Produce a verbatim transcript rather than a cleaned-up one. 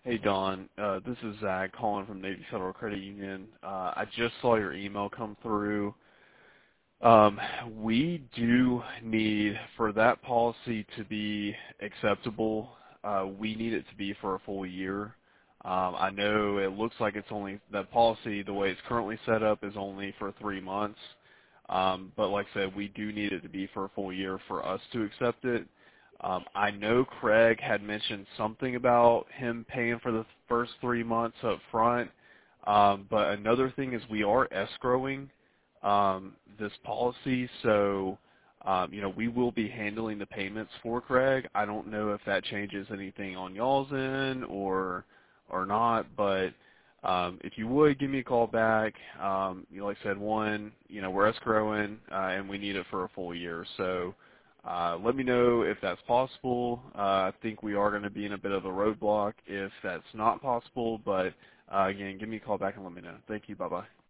Hey, Don. Uh, this is Zach calling from Navy Federal Credit Union. Uh, I just saw your email come through. Um, we do need, for that policy to be acceptable, uh, we need it to be for a full year. Um, I know it looks like it's only, that policy, the way it's currently set up, is only for three months. Um, but like I said, we do need it to be for a full year for us to accept it. Um, I know Craig had mentioned something about him paying for the first three months up front. Um, but another thing is we are escrowing um, this policy, so um, you know we will be handling the payments for Craig. I don't know if that changes anything on y'all's end or or not, but um, if you would give me a call back, um, you know, like I said, one, you know, we're escrowing uh, and we need it for a full year, so. Uh, let me know if that's possible. Uh, I think we are going to be in a bit of a roadblock if that's not possible, but uh, again, give me a call back and let me know. Thank you. Bye-bye.